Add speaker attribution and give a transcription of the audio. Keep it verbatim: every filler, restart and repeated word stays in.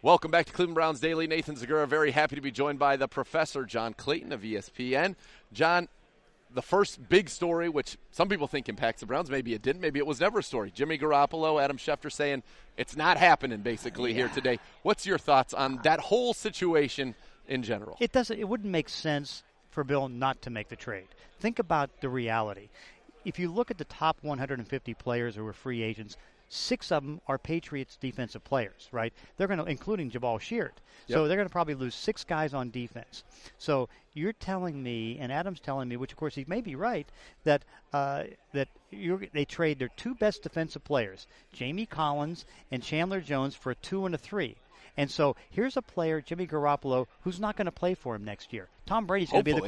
Speaker 1: Welcome back to Cleveland Browns Daily. Nathan Zegura, very happy to be joined by the professor, John Clayton of E S P N. John, the first big story, which some people think impacts the Browns, maybe it didn't, maybe it was never a story. Jimmy Garoppolo, Adam Schefter saying it's not happening basically yeah. here today. What's your thoughts on that whole situation in general?
Speaker 2: It doesn't. It wouldn't make sense for Bill not to make the trade. Think about the reality. If you look at the top one hundred fifty players who are free agents, six of them are Patriots defensive players, right? They're going to, including Jabal Sheard. Yep. So they're going to probably lose six guys on defense. So you're telling me, and Adam's telling me, which of course he may be right, that uh, that you're, they trade their two best defensive players, Jamie Collins and Chandler Jones, for a two and a three. And so here's a player, Jimmy Garoppolo, who's not going to play for him next year. Tom Brady's going to be the